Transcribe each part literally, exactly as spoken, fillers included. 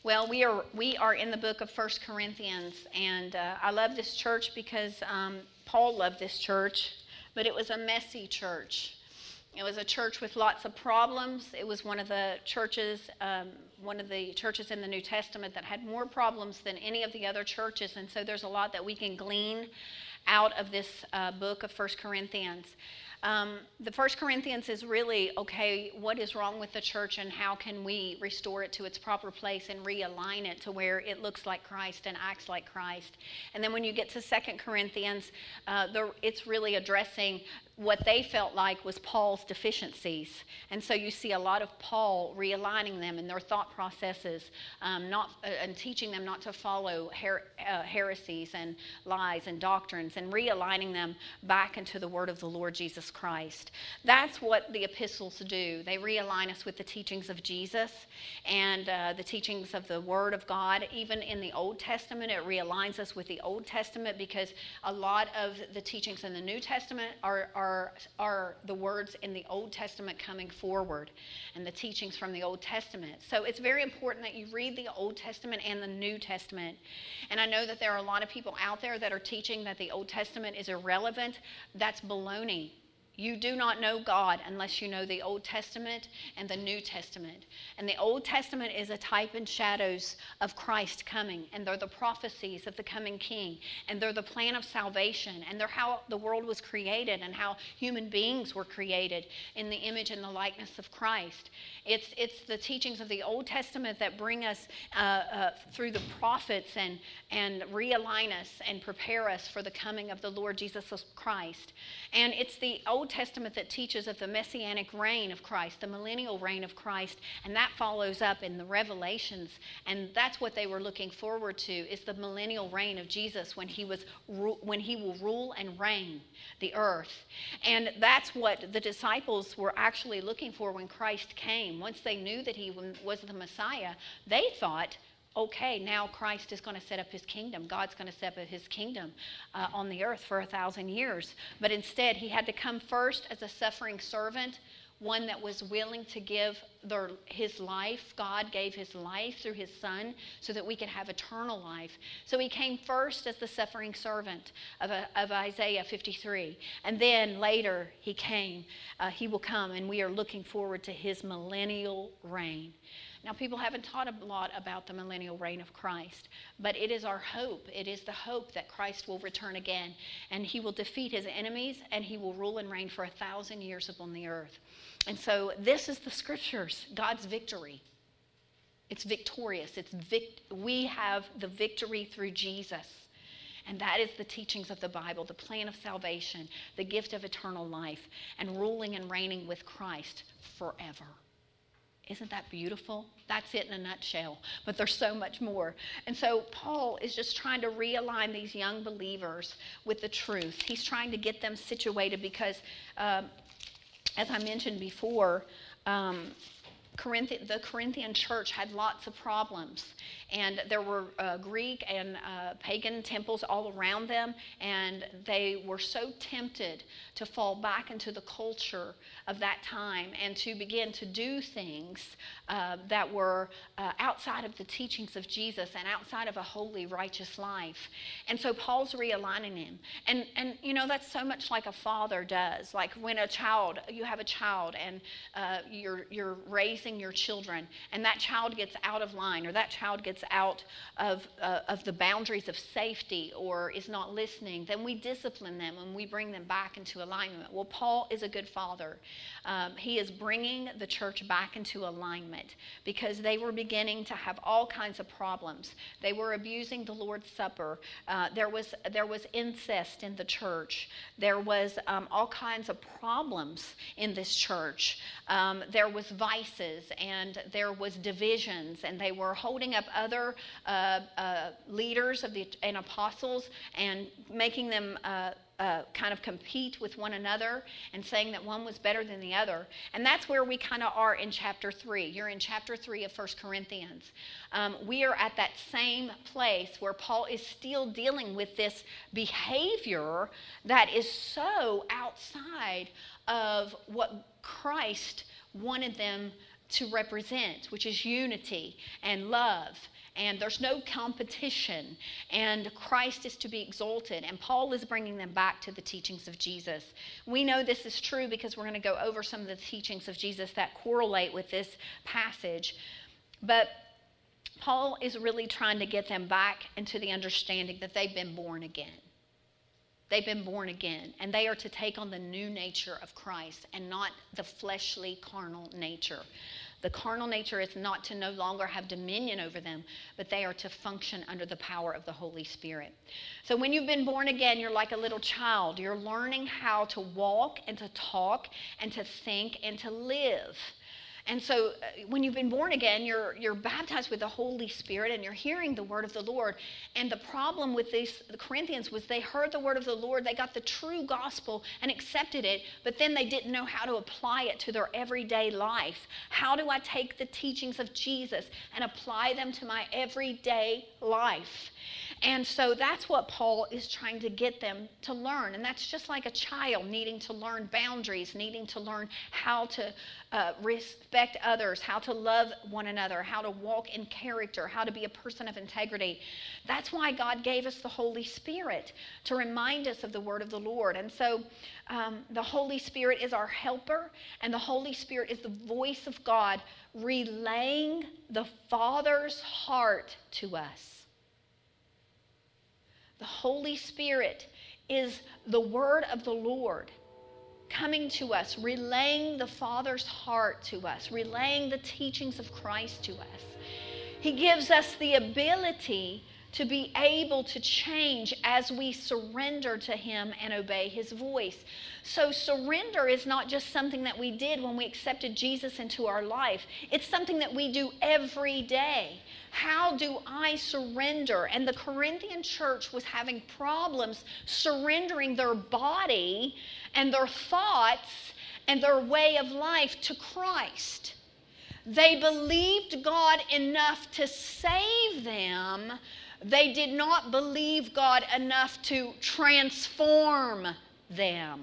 Well, we are we are in the book of First Corinthians, and uh, I love this church because um, Paul loved this church, but it was a messy church. It was a church with lots of problems. It was one of the churches, um, one of the churches in the New Testament that had more problems than any of the other churches, and so there's a lot that we can glean out of this uh, book of First Corinthians. Um, the First Corinthians is really, okay, what is wrong with the church and how can we restore it to its proper place and realign it to where it looks like Christ and acts like Christ. And then when you get to Second Corinthians, uh, the, it's really addressing what they felt like was Paul's deficiencies. And so you see a lot of Paul realigning them in their thought processes, um, not uh, and teaching them not to follow her, uh, heresies and lies and doctrines, and realigning them back into the word of the Lord Jesus Christ. That's what the epistles do. They realign us with the teachings of Jesus and uh, the teachings of the word of God. Even in the Old Testament, it realigns us with the Old Testament, because a lot of the teachings in the New Testament are, are Are, are the words in the Old Testament coming forward and the teachings from the Old Testament. So it's very important that you read the Old Testament and the New Testament. And I know that there are a lot of people out there that are teaching that the Old Testament is irrelevant. That's baloney. You do not know God unless you know the Old Testament and the New Testament. And the Old Testament is a type and shadows of Christ coming. And they're the prophecies of the coming King. And they're the plan of salvation. And they're how the world was created and how human beings were created in the image and the likeness of Christ. It's, it's the teachings of the Old Testament that bring us uh, uh, through the prophets and, and realign us and prepare us for the coming of the Lord Jesus Christ. And it's the Old Testament that teaches of the messianic reign of Christ, the millennial reign of Christ, and that follows up in the Revelations, and that's what they were looking forward to, is the millennial reign of Jesus when he was when he will rule and reign the earth. And that's what the disciples were actually looking for when Christ came. Once they knew that he was the Messiah, they thought, okay, now Christ is going to set up his kingdom. God's going to set up his kingdom uh, on the earth for a thousand years. But instead, he had to come first as a suffering servant, one that was willing to give their, his life. God gave his life through his son so that we could have eternal life. So he came first as the suffering servant of, a, of Isaiah fifty-three. And then later he came, uh, he will come, and we are looking forward to his millennial reign. Now, people haven't taught a lot about the millennial reign of Christ, but it is our hope. It is the hope that Christ will return again, and he will defeat his enemies, and he will rule and reign for a thousand years upon the earth. And so this is the scriptures, God's victory. It's victorious. It's vict- we have the victory through Jesus. And that is the teachings of the Bible, the plan of salvation, the gift of eternal life, and ruling and reigning with Christ forever. Isn't that beautiful? That's it in a nutshell. But there's so much more. And so Paul is just trying to realign these young believers with the truth. He's trying to get them situated because, um, as I mentioned before, um, Corinthi- the Corinthian church had lots of problems, and there were uh, Greek and uh, pagan temples all around them, and they were so tempted to fall back into the culture of that time and to begin to do things uh, that were uh, outside of the teachings of Jesus and outside of a holy, righteous life. And so Paul's realigning him. And, and you know, that's so much like a father does. Like when a child, you have a child and uh, you're, you're raising your children, and that child gets out of line, or that child gets out of, uh, of the boundaries of safety, or is not listening, then we discipline them and we bring them back into alignment. Well, Paul is a good father. Um, he is bringing the church back into alignment because they were beginning to have all kinds of problems. They were abusing the Lord's Supper. Uh, there was there was incest in the church. There was um, all kinds of problems in this church. Um, there was vices, and there was divisions, and they were holding up other uh, uh, leaders of the and apostles and making them uh, uh, kind of compete with one another and saying that one was better than the other. And that's where we kind of are in chapter three. You're in chapter three of First Corinthians. Um, we are at that same place where Paul is still dealing with this behavior that is so outside of what Christ wanted them to represent, which is unity and love. And there's no competition, and Christ is to be exalted, and Paul is bringing them back to the teachings of Jesus. We know this is true because we're going to go over some of the teachings of Jesus that correlate with this passage. But Paul is really trying to get them back into the understanding that they've been born again. They've been born again, and they are to take on the new nature of Christ and not the fleshly, carnal nature. The carnal nature is not to no longer have dominion over them, but they are to function under the power of the Holy Spirit. So when you've been born again, you're like a little child. You're learning how to walk and to talk and to think and to live. And so uh, when you've been born again, you're you're baptized with the Holy Spirit and you're hearing the word of the Lord. And the problem with these, the Corinthians was they heard the word of the Lord, they got the true gospel and accepted it, but then they didn't know how to apply it to their everyday life. How do I take the teachings of Jesus and apply them to my everyday life? And so that's what Paul is trying to get them to learn. And that's just like a child needing to learn boundaries, needing to learn how to uh, respect others, how to love one another, how to walk in character, how to be a person of integrity. That's why God gave us the Holy Spirit, to remind us of the word of the Lord. And so um, the Holy Spirit is our helper, and the Holy Spirit is the voice of God relaying the Father's heart to us. The Holy Spirit is the word of the Lord coming to us, relaying the Father's heart to us, relaying the teachings of Christ to us. He gives us the ability to be able to change as we surrender to Him and obey His voice. So surrender is not just something that we did when we accepted Jesus into our life. It's something that we do every day. How do I surrender? And the Corinthian church was having problems surrendering their body and their thoughts and their way of life to Christ. They believed God enough to save them. They did not believe God enough to transform them.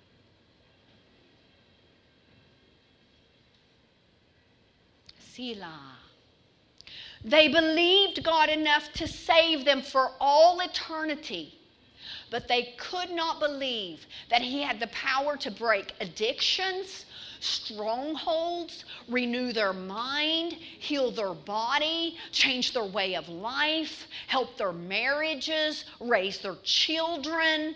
Selah. They believed God enough to save them for all eternity, but they could not believe that He had the power to break addictions, strongholds, renew their mind, heal their body, change their way of life, help their marriages, raise their children.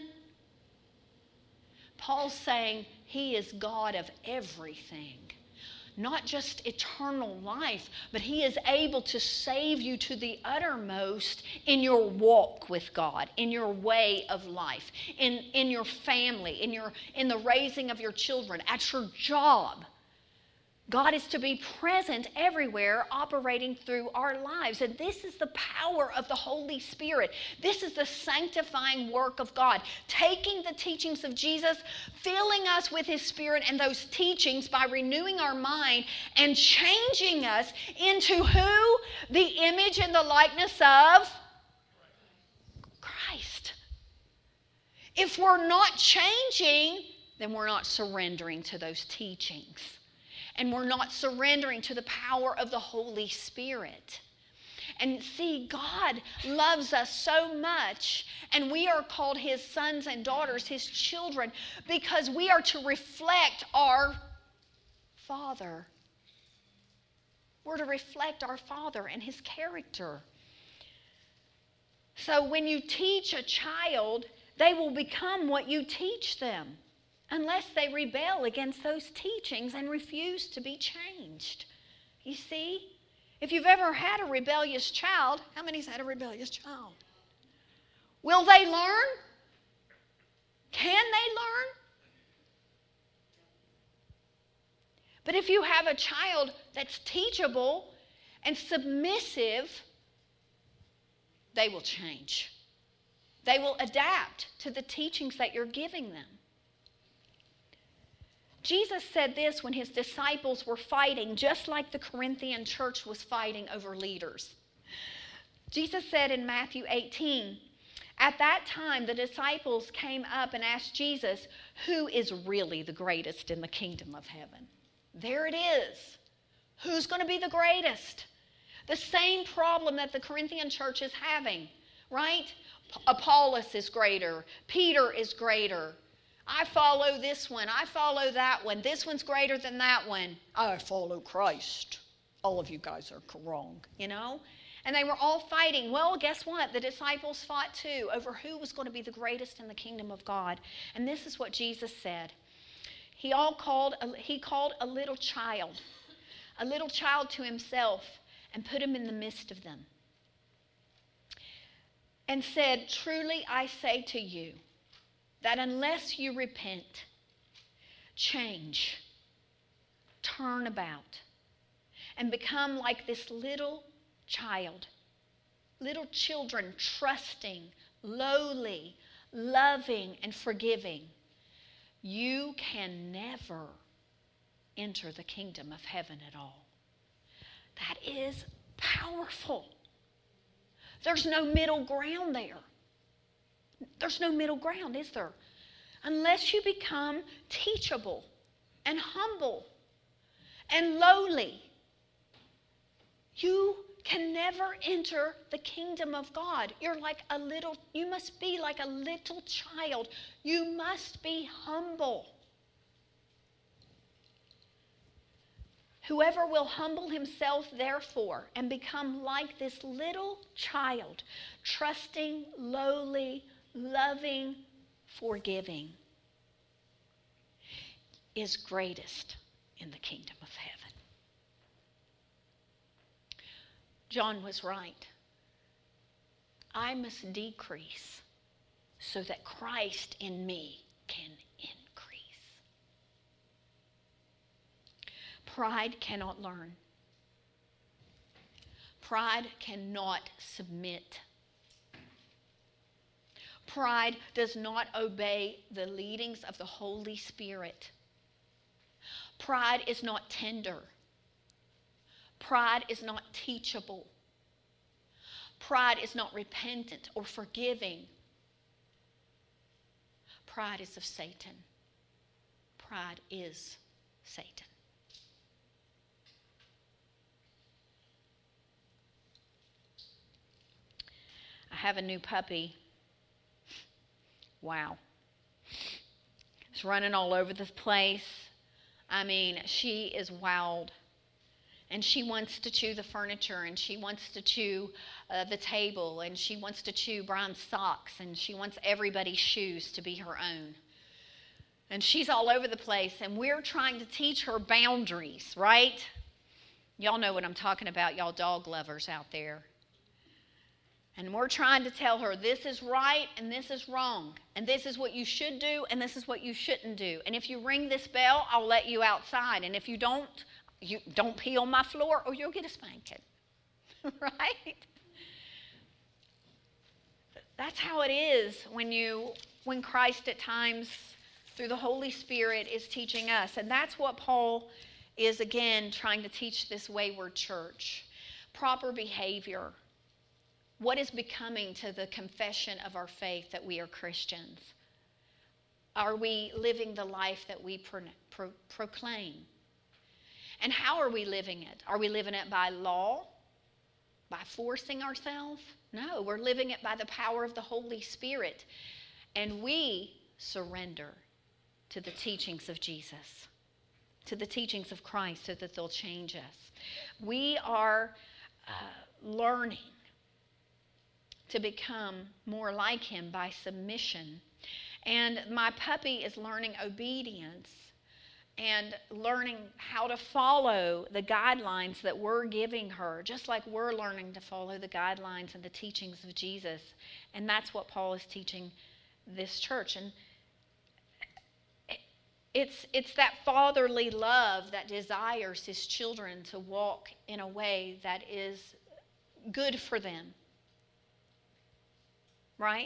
Paul's saying He is God of everything. Not just eternal life, but He is able to save you to the uttermost in your walk with God, in your way of life, in, in your family, in, your, in the raising of your children, at your job. God is to be present everywhere, operating through our lives. And this is the power of the Holy Spirit. This is the sanctifying work of God. Taking the teachings of Jesus, filling us with His Spirit and those teachings by renewing our mind and changing us into who? The image and the likeness of Christ. If we're not changing, then we're not surrendering to those teachings. And we're not surrendering to the power of the Holy Spirit. And see, God loves us so much, and we are called His sons and daughters, His children, because we are to reflect our Father. We're to reflect our Father and His character. So when you teach a child, they will become what you teach them, unless they rebel against those teachings and refuse to be changed. You see? If you've ever had a rebellious child, how many's had a rebellious child? Will they learn? Can they learn? But if you have a child that's teachable and submissive, they will change. They will adapt to the teachings that you're giving them. Jesus said this when His disciples were fighting, just like the Corinthian church was fighting over leaders. Jesus said in Matthew eighteen, at that time the disciples came up and asked Jesus, who is really the greatest in the kingdom of heaven? There it is. Who's going to be the greatest? The same problem that the Corinthian church is having, right? Apollos is greater. Peter is greater. I follow this one. I follow that one. This one's greater than that one. I follow Christ. All of you guys are wrong, you know? And they were all fighting. Well, guess what? The disciples fought too over who was going to be the greatest in the kingdom of God. And this is what Jesus said. He all called a, he called a little child, a little child to himself, and put him in the midst of them. And said, truly I say to you, that unless you repent, change, turn about, and become like this little child, little children, trusting, lowly, loving, and forgiving, you can never enter the kingdom of heaven at all. That is powerful. There's no middle ground there. There's no middle ground, is there? Unless you become teachable and humble and lowly, you can never enter the kingdom of God. You're like a little, you must be like a little child. You must be humble. Whoever will humble himself, therefore, and become like this little child, trusting, lowly, loving, forgiving, is greatest in the kingdom of heaven. John was right. I must decrease so that Christ in me can increase. Pride cannot learn. Pride cannot submit. Pride does not obey the leadings of the Holy Spirit. Pride is not tender. Pride is not teachable. Pride is not repentant or forgiving. Pride is of Satan. Pride is Satan. I have a new puppy. Wow. She's running all over the place. I mean, she is wild. And she wants to chew the furniture, and she wants to chew uh, the table, and she wants to chew Brian's socks, and she wants everybody's shoes to be her own. And she's all over the place, and we're trying to teach her boundaries, right? Y'all know what I'm talking about, y'all dog lovers out there. And we're trying to tell her this is right and this is wrong. And this is what you should do and this is what you shouldn't do. And if you ring this bell, I'll let you outside. And if you don't, you don't pee on my floor or you'll get a spanking. Right? That's how it is when you when Christ at times through the Holy Spirit is teaching us. And that's what Paul is again trying to teach this wayward church. Proper behavior. What is becoming to the confession of our faith that we are Christians? Are we living the life that we pro- pro- proclaim? And how are we living it? Are we living it by law? By forcing ourselves? No, we're living it by the power of the Holy Spirit. And we surrender to the teachings of Jesus, to the teachings of Christ so that they'll change us. We are uh, learning to become more like him by submission. And my puppy is learning obedience and learning how to follow the guidelines that we're giving her, just like we're learning to follow the guidelines and the teachings of Jesus. And that's what Paul is teaching this church. And it's, it's that fatherly love that desires his children to walk in a way that is good for them. Right?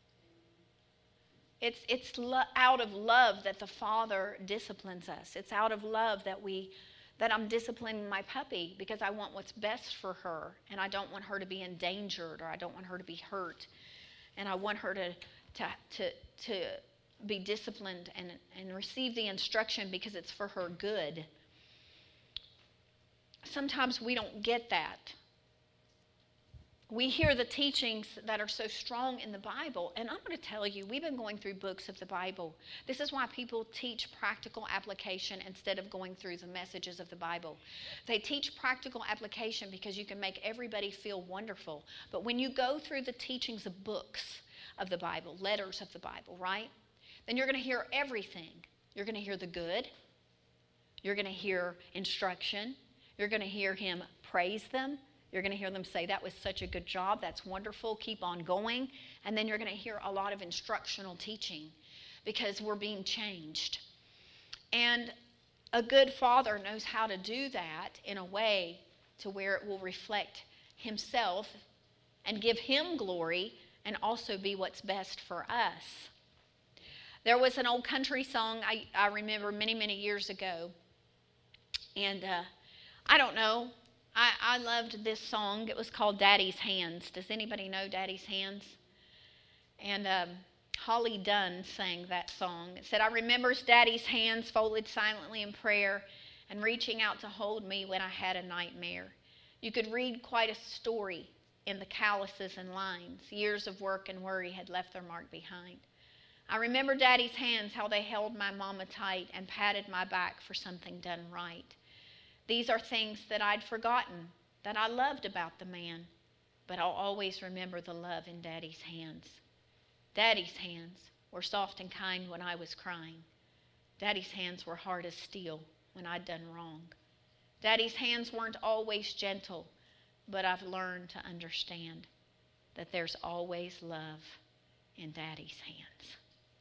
It's, it's lo- out of love that the Father disciplines us. It's out of love that we, that I'm disciplining my puppy because I want what's best for her, and I don't want her to be endangered, or I don't want her to be hurt, and I want her to to to, to be disciplined and, and receive the instruction because it's for her good. sometimes we don't get that. We hear the teachings that are so strong in the Bible, and I'm going to tell you, we've been going through books of the Bible. This is why people teach practical application instead of going through the messages of the Bible. They teach practical application because you can make everybody feel wonderful. But when you go through the teachings of books of the Bible, letters of the Bible, right? Then you're going to hear everything. You're going to hear the good. You're going to hear instruction. You're going to hear him praise them. You're going to hear them say, that was such a good job, that's wonderful, keep on going. And then you're going to hear a lot of instructional teaching because we're being changed. And a good father knows how to do that in a way to where it will reflect himself and give him glory and also be what's best for us. There was an old country song I, I remember many, many years ago. And uh, I don't know. I, I loved this song. It was called Daddy's Hands. Does anybody know Daddy's Hands? And um, Holly Dunn sang that song. It said, I remembers Daddy's hands folded silently in prayer and reaching out to hold me when I had a nightmare. You could read quite a story in the calluses and lines. Years of work and worry had left their mark behind. I remember Daddy's hands, how they held my mama tight and patted my back for something done right. These are things that I'd forgotten, that I loved about the man, but I'll always remember the love in Daddy's hands. Daddy's hands were soft and kind when I was crying. Daddy's hands were hard as steel when I'd done wrong. Daddy's hands weren't always gentle, but I've learned to understand that there's always love in Daddy's hands.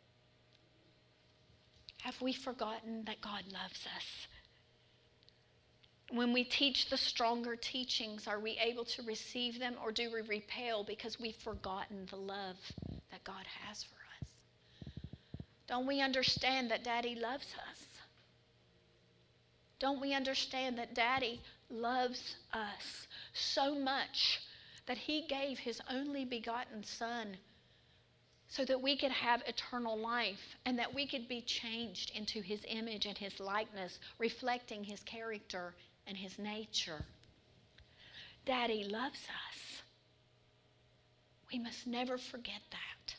Have we forgotten that God loves us? When we teach the stronger teachings, are we able to receive them, or do we repel because we've forgotten the love that God has for us? Don't we understand that Daddy loves us? Don't we understand that Daddy loves us so much that he gave his only begotten Son so that we could have eternal life and that we could be changed into his image and his likeness, reflecting his character and his nature? Daddy loves us. We must never forget that.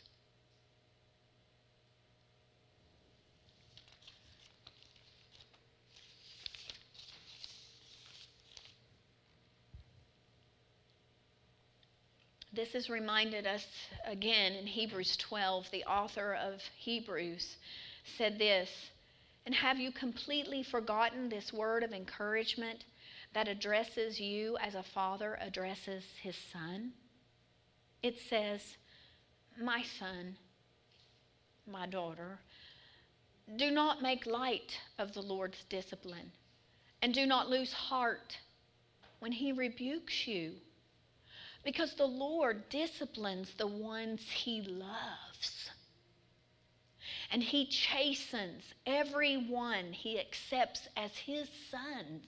This has reminded us again in Hebrews twelve. The author of Hebrews said this, and have you completely forgotten this word of encouragement that addresses you as a father addresses his son? It says, my son, my daughter, do not make light of the Lord's discipline, and do not lose heart when he rebukes you, because the Lord disciplines the ones he loves. And he chastens every one he accepts as his sons.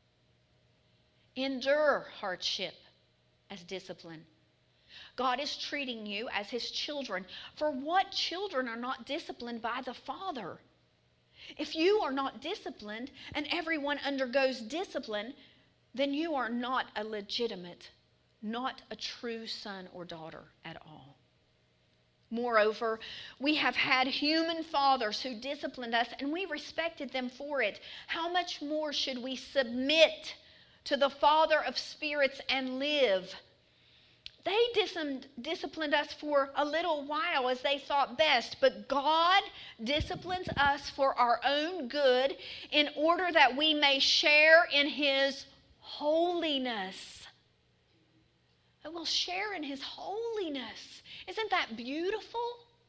Endure hardship as discipline. God is treating you as his children. For what children are not disciplined by the Father? If you are not disciplined and everyone undergoes discipline, then you are not a legitimate, not a true son or daughter at all. Moreover, we have had human fathers who disciplined us, and we respected them for it. How much more should we submit to the Father of spirits and live? They dis- disciplined us for a little while as they thought best, but God disciplines us for our own good in order that we may share in his holiness. That we'll share in his holiness. Isn't that beautiful?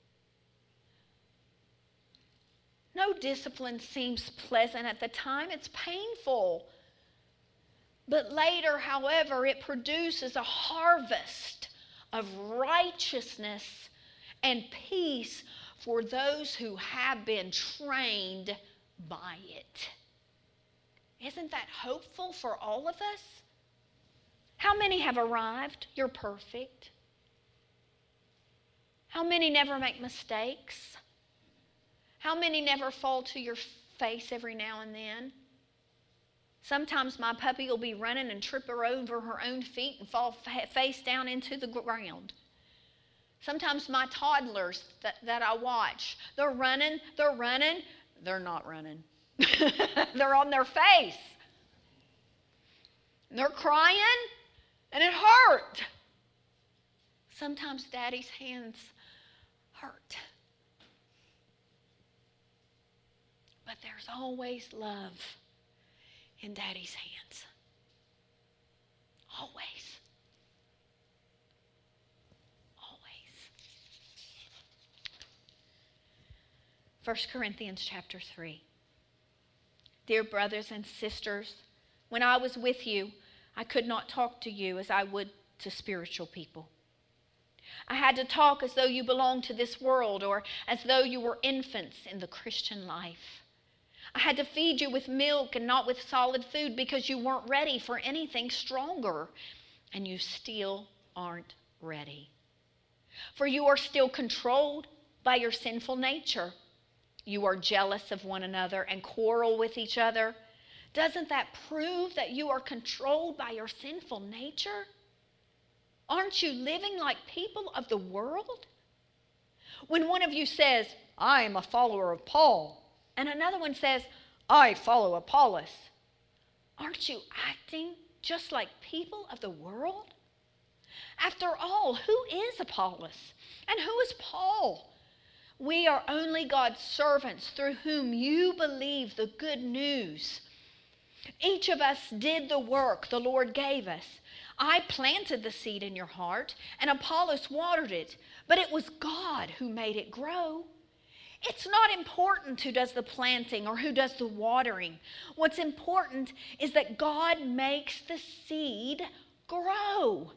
No discipline seems pleasant at the time. It's painful. But later, however, it produces a harvest of righteousness and peace for those who have been trained by it. Isn't that hopeful for all of us? How many have arrived? You're perfect. How many never make mistakes? How many never fall to your face every now and then? Sometimes my puppy will be running and trip her over her own feet and fall face down into the ground. Sometimes my toddlers that, that I watch, they're running, they're running, they're not running. They're on their face. They're crying, and it hurt. Sometimes Daddy's hands hurt. But there's always love in Daddy's hands. Always. Always. First Corinthians chapter three. Dear brothers and sisters, when I was with you, I could not talk to you as I would to spiritual people. I had to talk as though you belonged to this world or as though you were infants in the Christian life. I had to feed you with milk and not with solid food because you weren't ready for anything stronger, and you still aren't ready. For you are still controlled by your sinful nature. You are jealous of one another and quarrel with each other. Doesn't that prove that you are controlled by your sinful nature? Aren't you living like people of the world? When one of you says, I am a follower of Paul, and another one says, I follow Apollos, aren't you acting just like people of the world? After all, who is Apollos and who is Paul? We are only God's servants through whom you believe the good news. Each of us did the work the Lord gave us. I planted the seed in your heart, and Apollos watered it, but it was God who made it grow. It's not important who does the planting or who does the watering. What's important is that God makes the seed grow.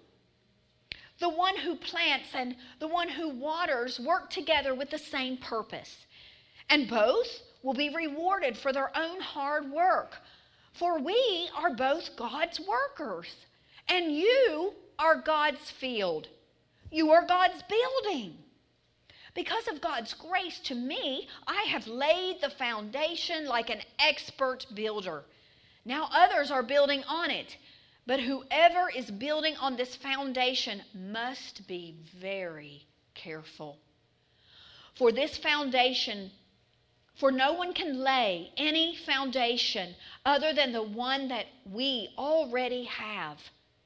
The one who plants and the one who waters work together with the same purpose, and both will be rewarded for their own hard work. For we are both God's workers, and you are God's field. You are God's building. Because of God's grace to me, I have laid the foundation like an expert builder. Now others are building on it, but whoever is building on this foundation must be very careful. For this foundation For no one can lay any foundation other than the one that we already have,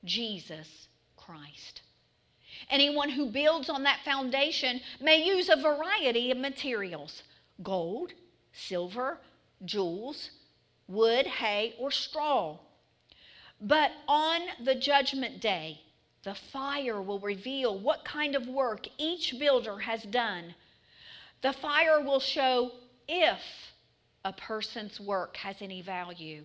Jesus Christ. Anyone who builds on that foundation may use a variety of materials: gold, silver, jewels, wood, hay, or straw. But on the judgment day, the fire will reveal what kind of work each builder has done. The fire will show if a person's work has any value.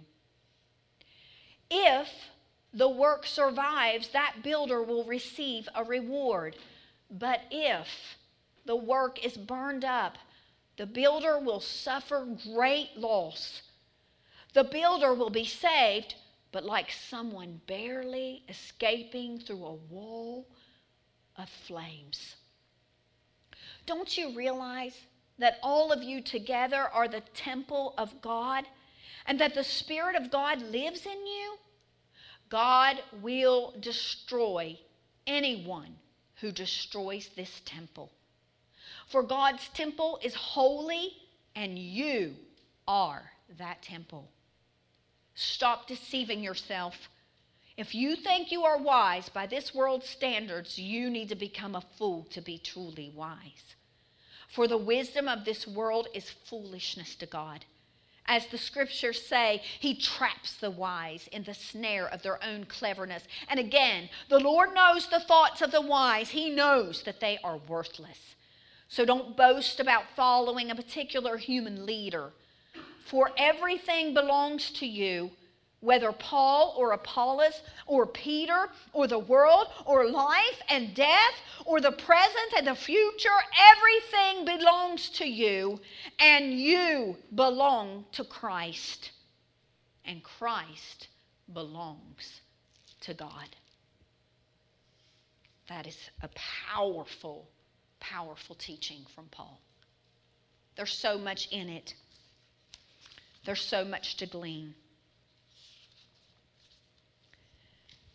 If the work survives, that builder will receive a reward. But if the work is burned up, the builder will suffer great loss. The builder will be saved, but like someone barely escaping through a wall of flames. Don't you realize that all of you together are the temple of God, and that the Spirit of God lives in you? God will destroy anyone who destroys this temple. For God's temple is holy, and you are that temple. Stop deceiving yourself. If you think you are wise by this world's standards, you need to become a fool to be truly wise. For the wisdom of this world is foolishness to God. As the scriptures say, he traps the wise in the snare of their own cleverness. And again, the Lord knows the thoughts of the wise. He knows that they are worthless. So don't boast about following a particular human leader. For everything belongs to you, whether Paul or Apollos or Peter or the world or life and death or the present and the future. Everything belongs to you, and you belong to Christ, and Christ belongs to God. That is a powerful, powerful teaching from Paul. There's so much in it. There's so much to glean.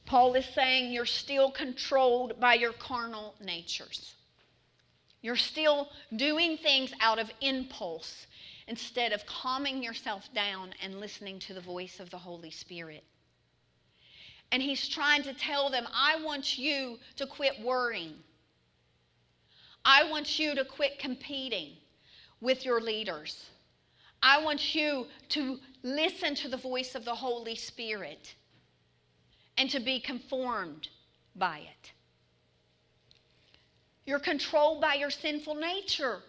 Paul is saying you're still controlled by your carnal natures. You're still doing things out of impulse instead of calming yourself down and listening to the voice of the Holy Spirit. And he's trying to tell them, I want you to quit worrying. I want you to quit competing with your leaders. I want you to listen to the voice of the Holy Spirit and to be conformed by it. You're controlled by your sinful nature.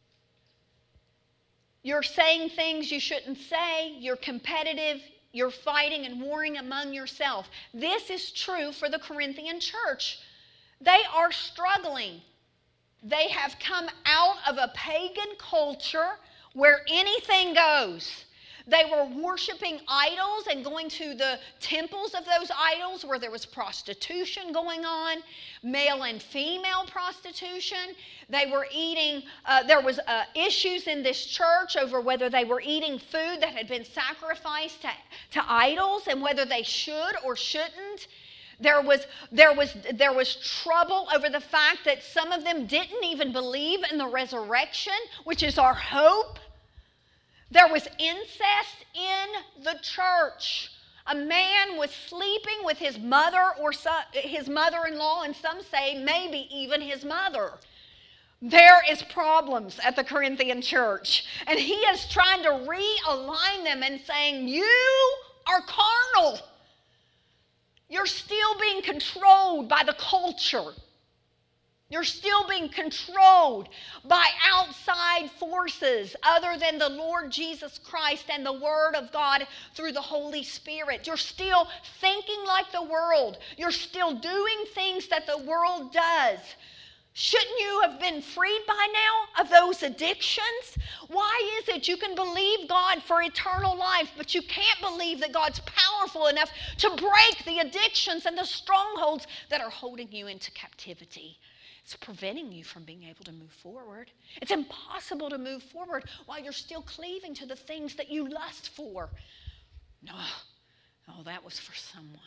You're saying things you shouldn't say. You're competitive. You're fighting and warring among yourself. This is true for the Corinthian church. They are struggling. They have come out of a pagan culture where anything goes. They were worshiping idols and going to the temples of those idols where there was prostitution going on, male and female prostitution. They were eating, uh, there was uh, issues in this church over whether they were eating food that had been sacrificed to, to idols and whether they should or shouldn't. There was, there, was, there was trouble over the fact that some of them didn't even believe in the resurrection, which is our hope. There was incest in the church. A man was sleeping with his mother or so, his mother-in-law, and some say maybe even his mother. There is problems at the Corinthian church. And he is trying to realign them and saying, you are carnal. You're still being controlled by the culture. You're still being controlled by outside forces other than the Lord Jesus Christ and the Word of God through the Holy Spirit. You're still thinking like the world. You're still doing things that the world does. Shouldn't you have been freed by now of those addictions? Why is it you can believe God for eternal life, but you can't believe that God's powerful enough to break the addictions and the strongholds that are holding you into captivity? It's preventing you from being able to move forward. It's impossible to move forward while you're still cleaving to the things that you lust for. No, oh, that was for someone.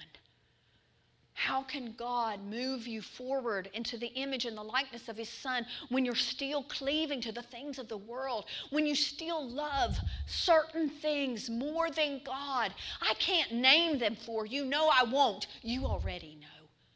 How can God move you forward into the image and the likeness of His Son when you're still cleaving to the things of the world, when you still love certain things more than God? I can't name them for you. No, I won't. You already know.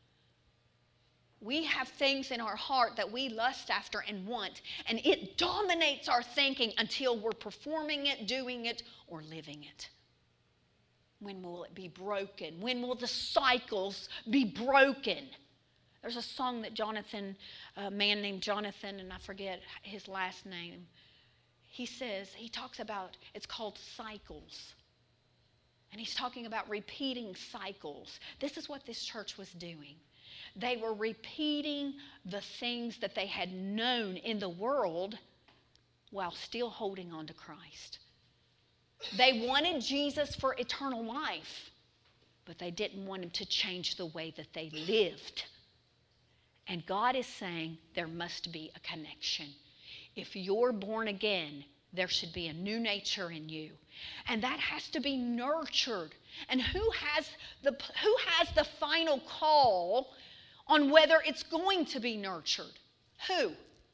We have things in our heart that we lust after and want, and it dominates our thinking until we're performing it, doing it, or living it. When will it be broken? When will the cycles be broken? There's a song that Jonathan, a man named Jonathan, and I forget his last name, he says, he talks about, it's called cycles. And he's talking about repeating cycles. This is what this church was doing. They were repeating the things that they had known in the world while still holding on to Christ. They wanted Jesus for eternal life, but they didn't want Him to change the way that they lived. And God is saying there must be a connection. If you're born again, there should be a new nature in you. And that has to be nurtured. And who has the, who has the final call on whether it's going to be nurtured? Who?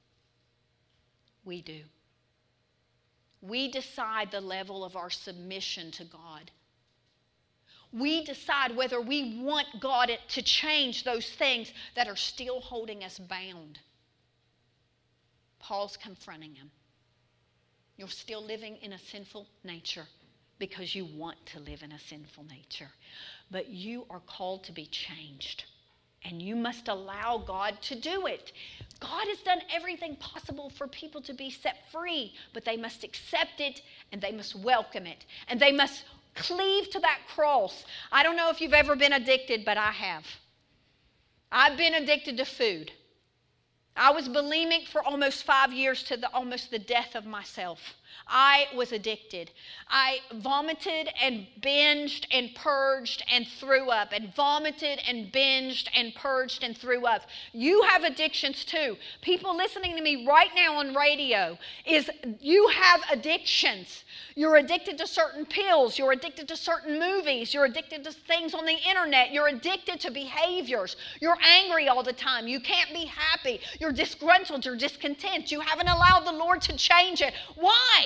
We do. We decide the level of our submission to God. We decide whether we want God to change those things that are still holding us bound. Paul's confronting him. You're still living in a sinful nature because you want to live in a sinful nature. But you are called to be changed. And you must allow God to do it. God has done everything possible for people to be set free, but they must accept it and they must welcome it. And they must cleave to that cross. I don't know if you've ever been addicted, but I have. I've been addicted to food. I was bulimic for almost five years to the, almost the death of myself. I was addicted. I vomited and binged and purged and threw up, and vomited and binged and purged and threw up. You have addictions too. People listening to me right now on radio, is you have addictions. You're addicted to certain pills. You're addicted to certain movies. You're addicted to things on the internet. You're addicted to behaviors. You're angry all the time. You can't be happy. You're disgruntled. You're discontent. You haven't allowed the Lord to change it. Why?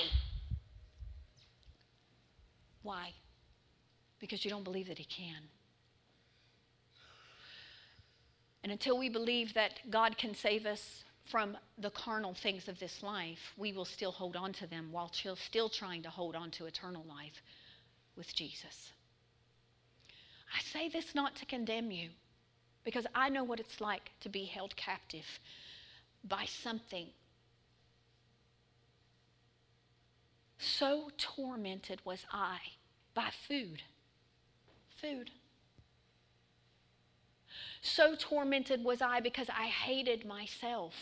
Why? Because you don't believe that He can. And until we believe that God can save us from the carnal things of this life, we will still hold on to them while still trying to hold on to eternal life with Jesus. I say this not to condemn you, because I know what it's like to be held captive by something. So tormented was I by food. Food. So tormented was I because I hated myself.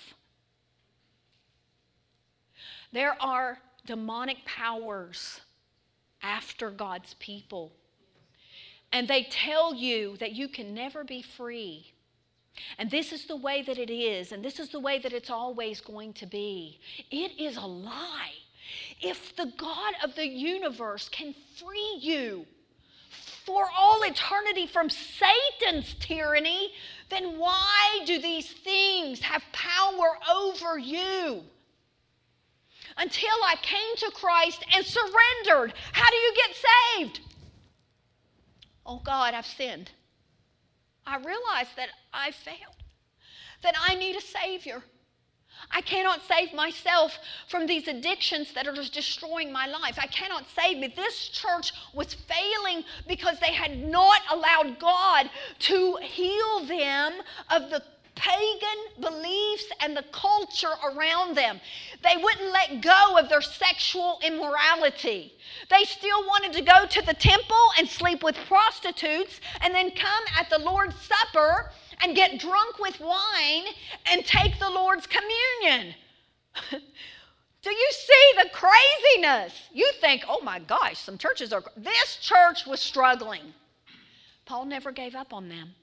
There are demonic powers after God's people. And they tell you that you can never be free. And this is the way that it is, and this is the way that it's always going to be. It is a lie. If the God of the universe can free you for all eternity from Satan's tyranny, then why do these things have power over you? Until I came to Christ and surrendered. How do you get saved? Oh God, I've sinned. I realize that I failed, that I need a Savior. I cannot save myself from these addictions that are just destroying my life. I cannot save me. This church was failing because they had not allowed God to heal them of the pagan beliefs and the culture around them. They wouldn't let go of their sexual immorality. They still wanted to go to the temple and sleep with prostitutes and then come at the Lord's Supper and get drunk with wine and take the Lord's communion. Do you see the craziness? You think, oh my gosh, some churches are... This church was struggling. Paul never gave up on them.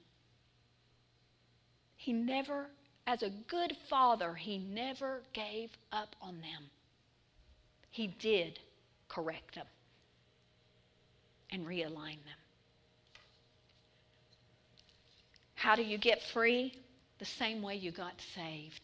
He never, as a good father, he never gave up on them. He did correct them and realign them. How do you get free? The same way you got saved.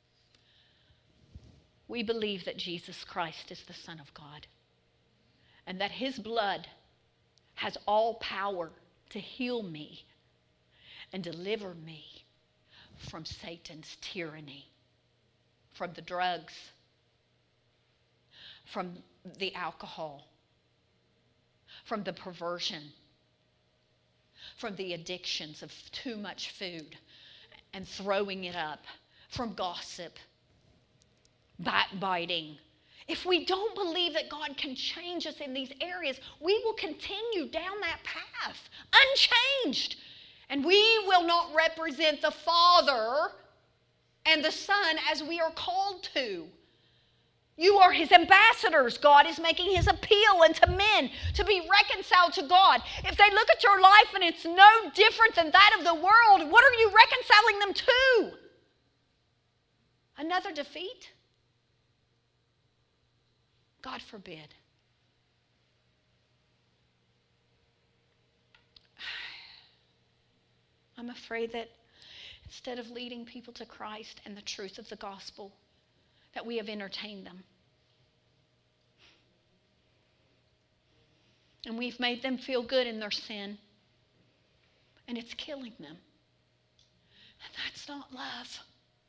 We believe that Jesus Christ is the Son of God and that His blood has all power to heal me and deliver me from Satan's tyranny, from the drugs, from the alcohol, from the perversion, from the addictions of too much food and throwing it up, from gossip, backbiting. If we don't believe that God can change us in these areas, we will continue down that path unchanged. And we will not represent the Father and the Son as we are called to. You are His ambassadors. God is making His appeal unto men to be reconciled to God. If they look at your life and it's no different than that of the world, what are you reconciling them to? Another defeat? God forbid. I'm afraid that instead of leading people to Christ and the truth of the gospel, that we have entertained them. And we've made them feel good in their sin. And it's killing them. And that's not love.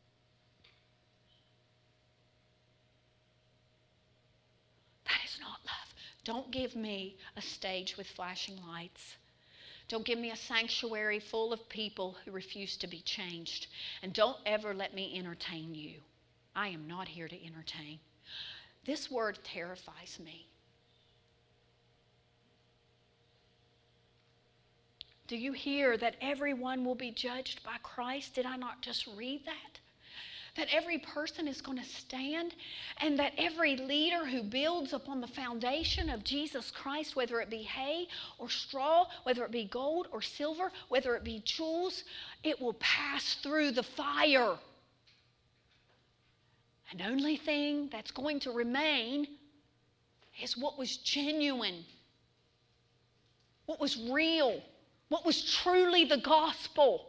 That is not love. Don't give me a stage with flashing lights. Don't give me a sanctuary full of people who refuse to be changed. And don't ever let me entertain you. I am not here to entertain. This word terrifies me. Do you hear that everyone will be judged by Christ? Did I not just read that? that every person is going to stand, and that every leader who builds upon the foundation of Jesus Christ, whether it be hay or straw, whether it be gold or silver, whether it be jewels, it will pass through the fire. And the only thing that's going to remain is what was genuine, what was real, what was truly the gospel.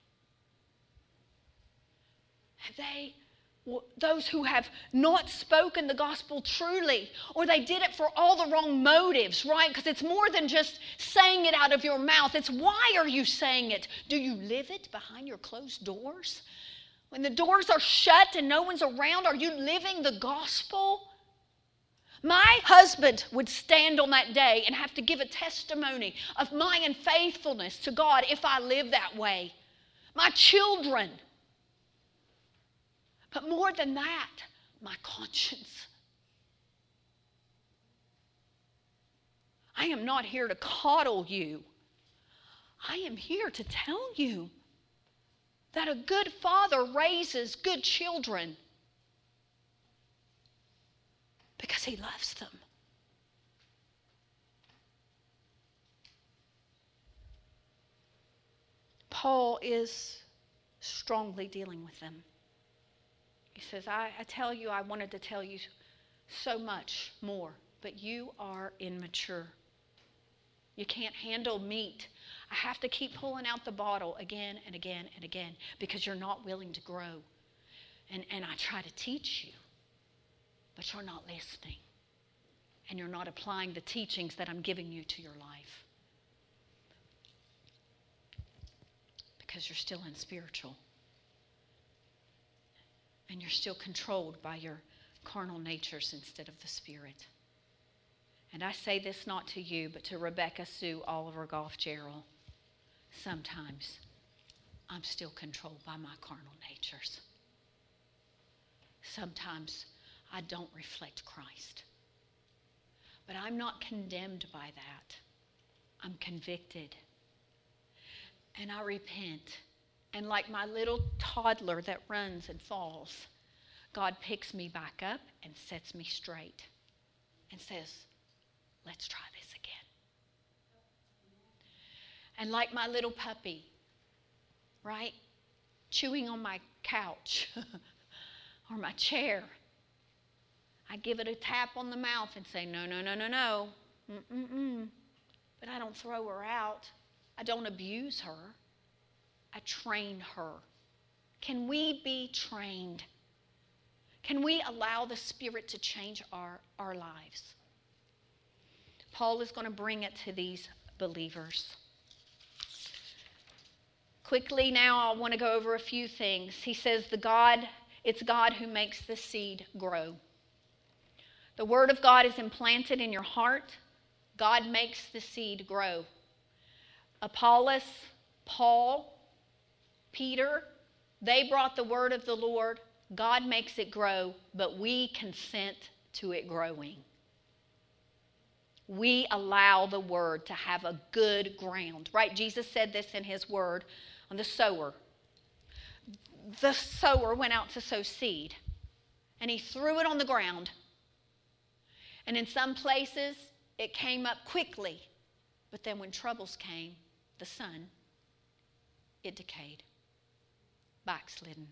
They, those who have not spoken the gospel truly, or they did it for all the wrong motives, right? Because it's more than just saying it out of your mouth. It's why are you saying it? Do you live it behind your closed doors? When the doors are shut and no one's around, are you living the gospel? My husband would stand on that day and have to give a testimony of my unfaithfulness to God if I lived that way. My children. But more than that, my conscience. I am not here to coddle you. I am here to tell you that a good father raises good children because he loves them. Paul is strongly dealing with them. He says, I, I tell you, I wanted to tell you so much more, but you are immature. You can't handle meat. I have to keep pulling out the bottle again and again and again because you're not willing to grow. And, and I try to teach you, but you're not listening. And you're not applying the teachings that I'm giving you to your life. Because you're still unspiritual. And you're still controlled by your carnal natures instead of the Spirit. And I say this not to you, but to Rebecca, Sue, Oliver, Goff, Gerald. Sometimes I'm still controlled by my carnal natures. Sometimes I don't reflect Christ. But I'm not condemned by that. I'm convicted. And I repent. And like my little toddler that runs and falls, God picks me back up and sets me straight and says, let's try this again. And like my little puppy, right, chewing on my couch or my chair, I give it a tap on the mouth and say, no, no, no, no, no, mm-mm-mm. But I don't throw her out. I don't abuse her. I train her. Can we be trained? Can we allow the Spirit to change our, our lives? Paul is going to bring it to these believers. Quickly now, I want to go over a few things. He says, the God, it's God who makes the seed grow. The Word of God is implanted in your heart. God makes the seed grow. Apollos, Paul, Peter, they brought the word of the Lord. God makes it grow, but we consent to it growing. We allow the word to have a good ground, right? Jesus said this in his word on the sower. The sower went out to sow seed, and he threw it on the ground. And in some places, it came up quickly, but then when troubles came, the sun, it decayed. Backslidden.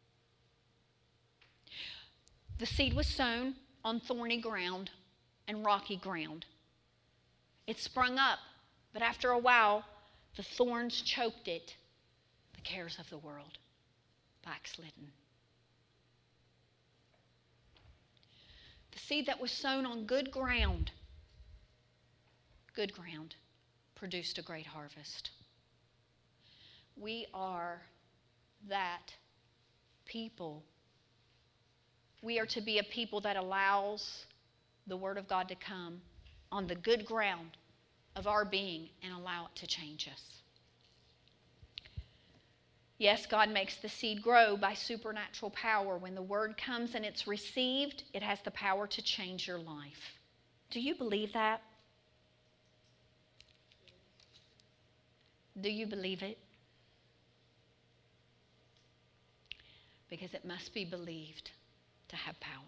The seed was sown on thorny ground and rocky ground. It sprung up, but after a while, the thorns choked it. The cares of the world. Backslidden. The seed that was sown on good ground, good ground, produced a great harvest. We are that people. We are to be a people that allows the Word of God to come on the good ground of our being and allow it to change us. Yes, God makes the seed grow by supernatural power. When the Word comes and it's received, it has the power to change your life. Do you believe that? Do you believe it? because it must be believed to have power.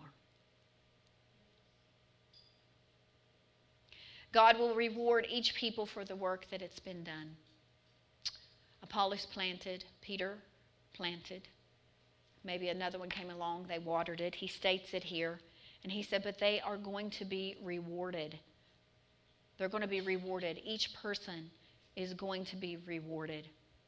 God will reward each people for the work that it's been done. Apollos planted, Peter planted. Maybe another one came along, they watered it. He states it here. And he said, but they are going to be rewarded. They're going to be rewarded. Each person is going to be rewarded.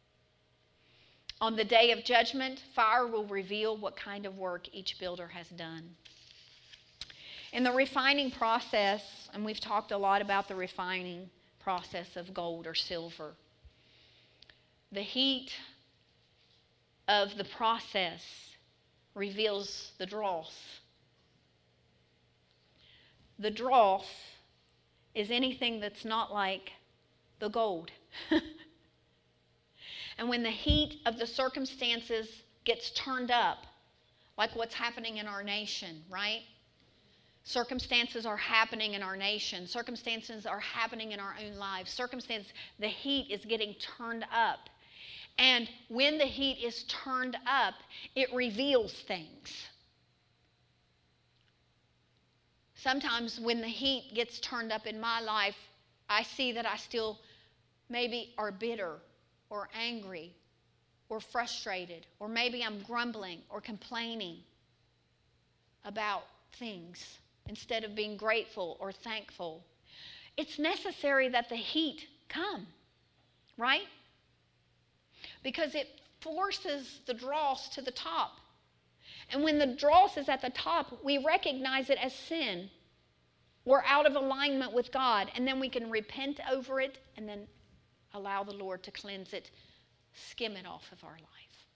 On the day of judgment, fire will reveal what kind of work each builder has done. In the refining process, and we've talked a lot about the refining process of gold or silver, the heat of the process reveals the dross. The dross is anything that's not like the gold. And when the heat of the circumstances gets turned up, like what's happening in our nation, right? Circumstances are happening in our nation. Circumstances are happening in our own lives. Circumstances, the heat is getting turned up. And when the heat is turned up, it reveals things. Sometimes when the heat gets turned up in my life, I see that I still maybe are bitter or angry or frustrated, or maybe I'm grumbling or complaining about things instead of being grateful or thankful. It's necessary that the heat come, right? Because it forces the dross to the top. And when the dross is at the top, we recognize it as sin. We're out of alignment with God, and then we can repent over it and then allow the Lord to cleanse it, skim it off of our life.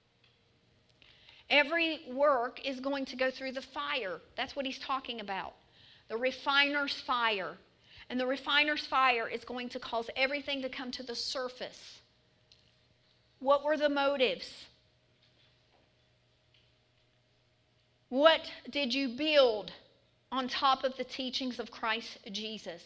Every work is going to go through the fire. That's what he's talking about. The refiner's fire. And the refiner's fire is going to cause everything to come to the surface. What were the motives? What did you build on top of the teachings of Christ Jesus?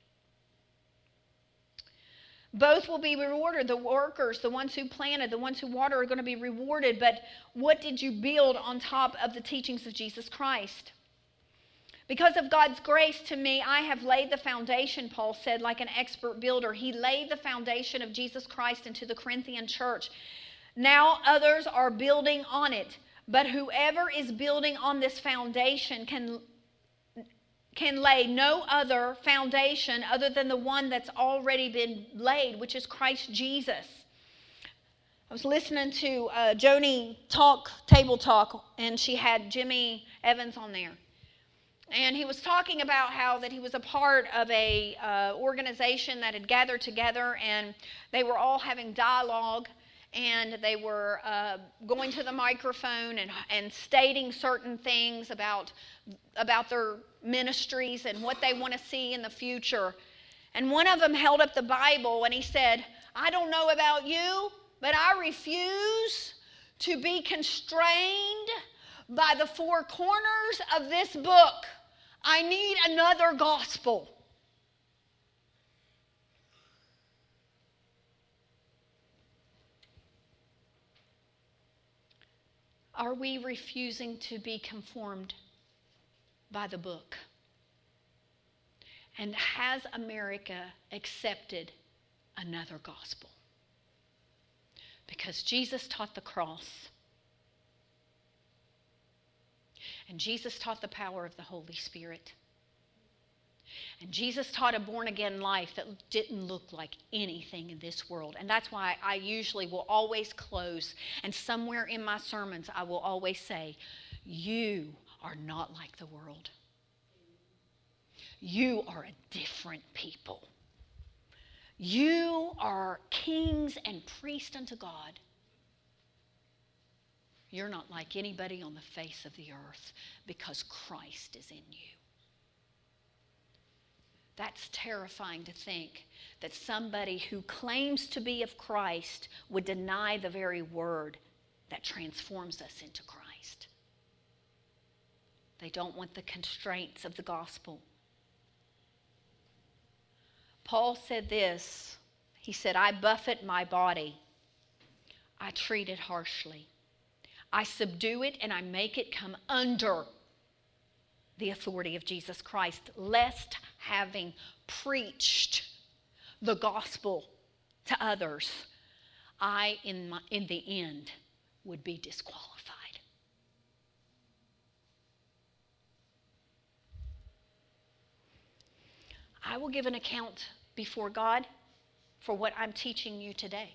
Both will be rewarded. The workers, the ones who planted, the ones who water are going to be rewarded. But what did you build on top of the teachings of Jesus Christ? Because of God's grace to me, I have laid the foundation, Paul said, like an expert builder. He laid the foundation of Jesus Christ into the Corinthian church. Now others are building on it. But whoever is building on this foundation can can lay no other foundation other than the one that's already been laid, which is Christ Jesus. I was listening to uh, Joni Talk, Table Talk, and she had Jimmy Evans on there. And he was talking about how that he was a part of a uh, organization that had gathered together, and they were all having dialogue, and they were uh, going to the microphone and, and stating certain things about, about their ministries and what they want to see in the future. And one of them held up the Bible and he said, I don't know about you, but I refuse to be constrained by the four corners of this book. I need another gospel. Are we refusing to be conformed by the book? And has America accepted another gospel? Because Jesus taught the cross. And Jesus taught the power of the Holy Spirit. And Jesus taught a born-again life that didn't look like anything in this world. And that's why I usually will always close, and somewhere in my sermons I will always say, you are not like the world. You are a different people. You are kings and priests unto God. You're not like anybody on the face of the earth because Christ is in you. That's terrifying to think that somebody who claims to be of Christ would deny the very word that transforms us into Christ. They don't want the constraints of the gospel. Paul said this. He said, I buffet my body. I treat it harshly. I subdue it and I make it come under the authority of Jesus Christ, lest having preached the gospel to others, I, in, my, in the end, would be disqualified. I will give an account before God for what I'm teaching you today.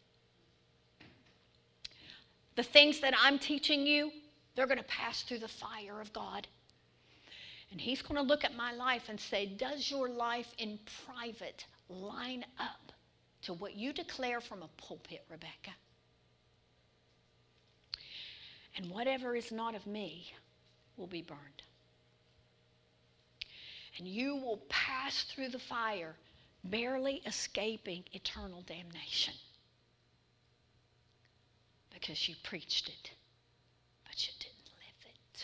The things that I'm teaching you, they're going to pass through the fire of God. And He's going to look at my life and say, does your life in private line up to what you declare from a pulpit, Rebecca? And whatever is not of me will be burned. And you will pass through the fire, barely escaping eternal damnation. Because you preached it, but you didn't live it.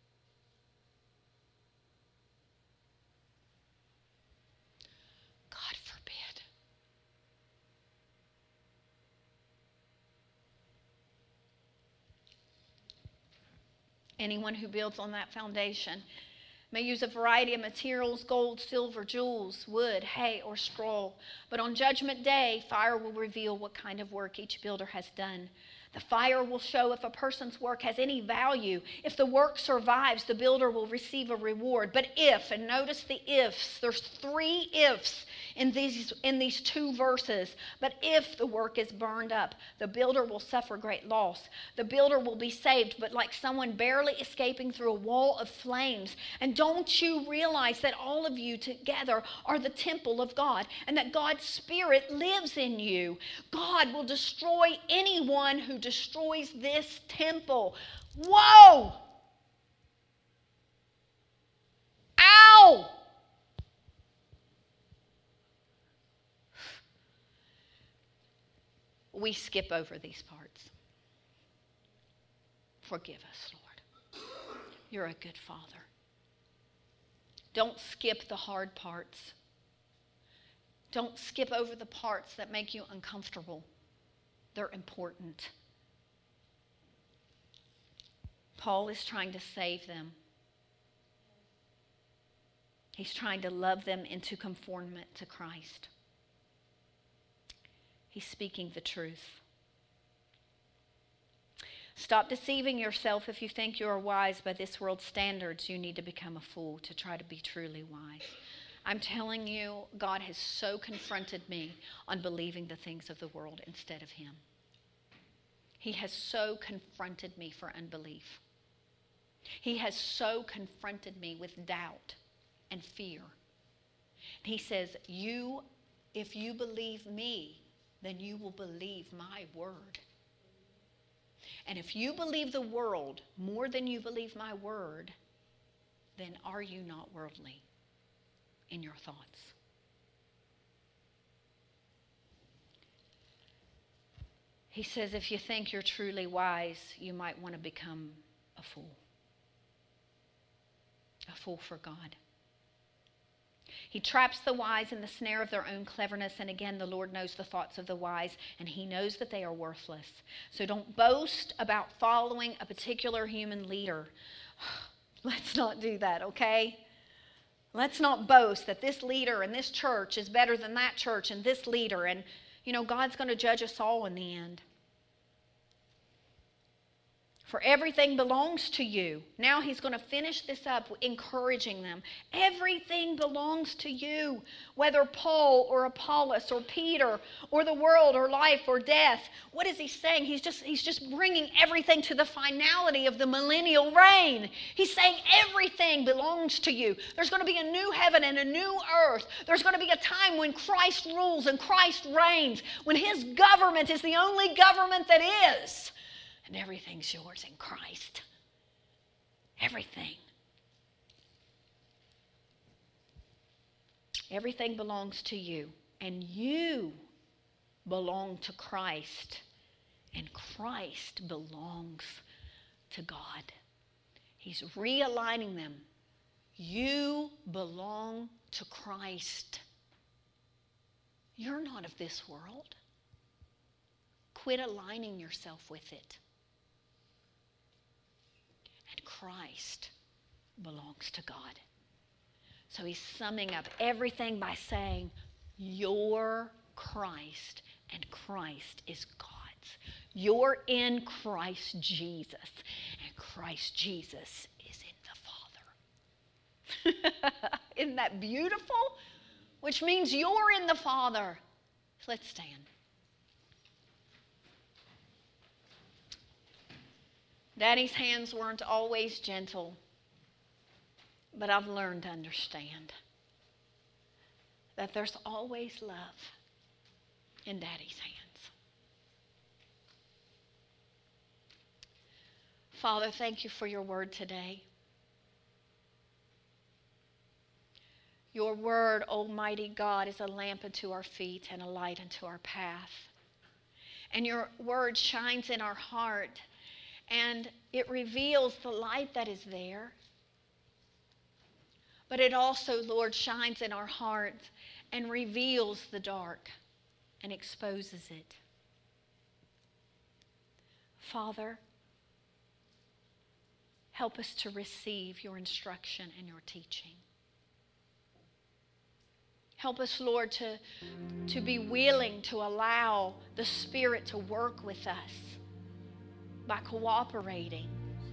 God forbid. Anyone who builds on that foundation may use a variety of materials, gold, silver, jewels, wood, hay, or straw. But on Judgment Day, fire will reveal what kind of work each builder has done. The fire will show if a person's work has any value. If the work survives, the builder will receive a reward. But if, and notice the ifs, there's three ifs in these, in these two verses. But if the work is burned up, the builder will suffer great loss. The builder will be saved, but like someone barely escaping through a wall of flames. And don't you realize that all of you together are the temple of God, and that God's Spirit lives in you? God will destroy anyone who destroys this temple. Whoa! Ow! We skip over these parts. Forgive us, Lord. You're a good Father. Don't skip the hard parts. Don't skip over the parts that make you uncomfortable. They're important. Paul is trying to save them. He's trying to love them into conformity to Christ. He's speaking the truth. Stop deceiving yourself. If you think you are wise by this world's standards, you need to become a fool to try to be truly wise. I'm telling you, God has so confronted me on believing the things of the world instead of Him. He has so confronted me for unbelief. He has so confronted me with doubt and fear. He says, you, if you believe me, then you will believe my word. And if you believe the world more than you believe my word, then are you not worldly in your thoughts? He says, if you think you're truly wise, you might want to become a fool. A fool for God. He traps the wise in the snare of their own cleverness. And again, the Lord knows the thoughts of the wise, and He knows that they are worthless. So don't boast about following a particular human leader. Let's not do that, okay? Let's not boast that this leader and this church is better than that church and this leader. And, you know, God's going to judge us all in the end. For everything belongs to you. Now He's going to finish this up, encouraging them. Everything belongs to you. Whether Paul or Apollos or Peter or the world or life or death. What is He saying? He's just, he's just bringing everything to the finality of the millennial reign. He's saying everything belongs to you. There's going to be a new heaven and a new earth. There's going to be a time when Christ rules and Christ reigns. When His government is the only government that is. And everything's yours in Christ. Everything. Everything belongs to you. And you belong to Christ. And Christ belongs to God. He's realigning them. You belong to Christ. You're not of this world. Quit aligning yourself with it. Christ belongs to God. So he's summing up everything by saying, you're Christ and Christ is God's. You're in Christ Jesus and Christ Jesus is in the Father. Isn't that beautiful? Which means you're in the Father. Let's stand. Daddy's hands weren't always gentle, but I've learned to understand that there's always love in Daddy's hands. Father, thank you for your word today. Your word, Almighty God, is a lamp unto our feet and a light unto our path. And your word shines in our heart, and it reveals the light that is there. But it also, Lord, shines in our hearts and reveals the dark and exposes it. Father, help us to receive your instruction and your teaching. Help us, Lord, to, to be willing to allow the Spirit to work with us by cooperating.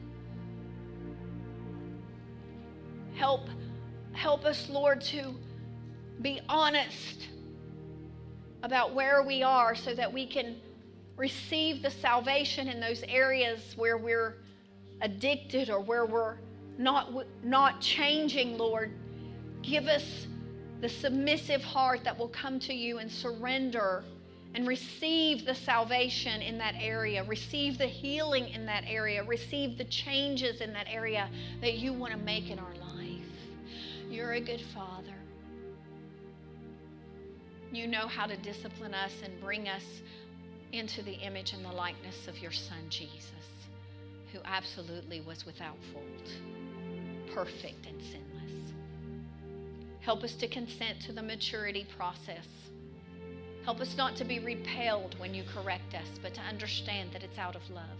Help, help us, Lord, to be honest about where we are so that we can receive the salvation in those areas where we're addicted or where we're not, not changing, Lord. Give us the submissive heart that will come to you and surrender and receive the salvation in that area, receive the healing in that area, receive the changes in that area that you want to make in our life. You're a good Father. You know how to discipline us and bring us into the image and the likeness of your Son, Jesus, who absolutely was without fault, perfect and sinless. Help us to consent to the maturity process. Help us not to be repelled when you correct us, but to understand that it's out of love.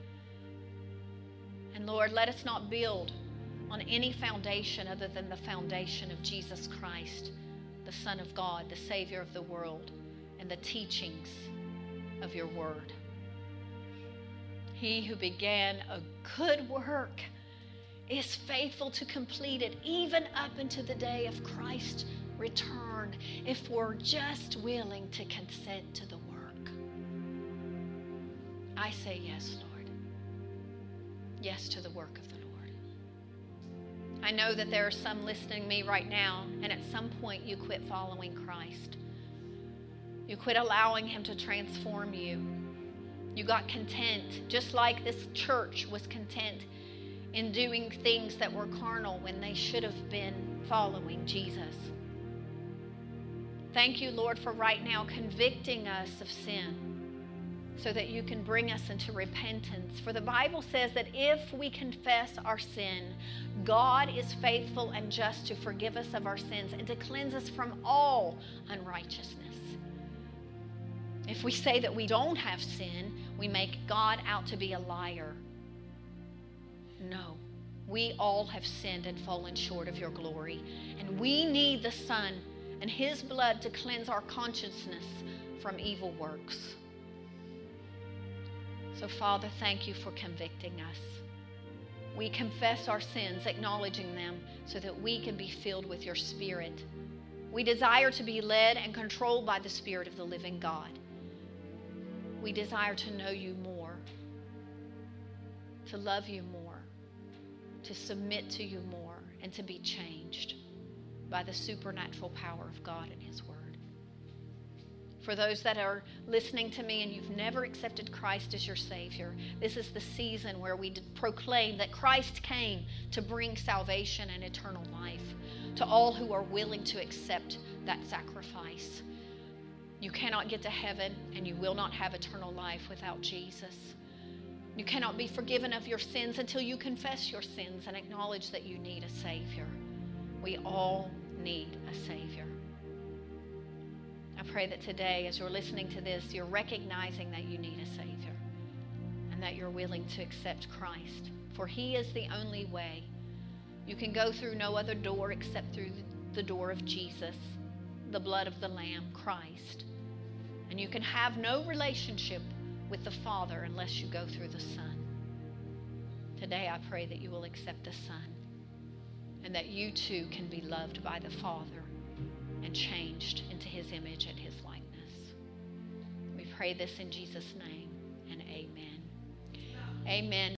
And Lord, let us not build on any foundation other than the foundation of Jesus Christ, the Son of God, the Savior of the world, and the teachings of your word. He who began a good work is faithful to complete it, even up into the day of Christ's return, if we're just willing to consent to the work. I say yes, Lord. Yes to the work of the Lord. I know that there are some listening to me right now, and at some point you quit following Christ. You quit allowing him to transform you. You got content, just like this church was content in doing things that were carnal when they should have been following Jesus. Thank you, Lord, for right now convicting us of sin so that you can bring us into repentance. For the Bible says that if we confess our sin, God is faithful and just to forgive us of our sins and to cleanse us from all unrighteousness. If we say that we don't have sin, we make God out to be a liar. No, we all have sinned and fallen short of your glory, and we need the Son and his blood to cleanse our consciousness from evil works. So, Father, thank you for convicting us. We confess our sins, acknowledging them, so that we can be filled with your Spirit. We desire to be led and controlled by the Spirit of the living God. We desire to know you more, to love you more, to submit to you more, and to be changed by the supernatural power of God and his word. For those that are listening to me and you've never accepted Christ as your Savior, this is the season where we proclaim that Christ came to bring salvation and eternal life to all who are willing to accept that sacrifice. You cannot get to heaven and you will not have eternal life without Jesus. You cannot be forgiven of your sins until you confess your sins and acknowledge that you need a Savior. We all need a Savior. I pray that today, as you're listening to this, you're recognizing that you need a Savior and and that you're willing to accept Christ. For He is the only way. You can go through no other door except through the door of Jesus, the blood of the Lamb, Christ. And you can have no relationship with the Father unless you go through the Son. Today I pray that you will accept the Son, and that you too can be loved by the Father and changed into His image and His likeness. We pray this in Jesus' name, and amen. Amen.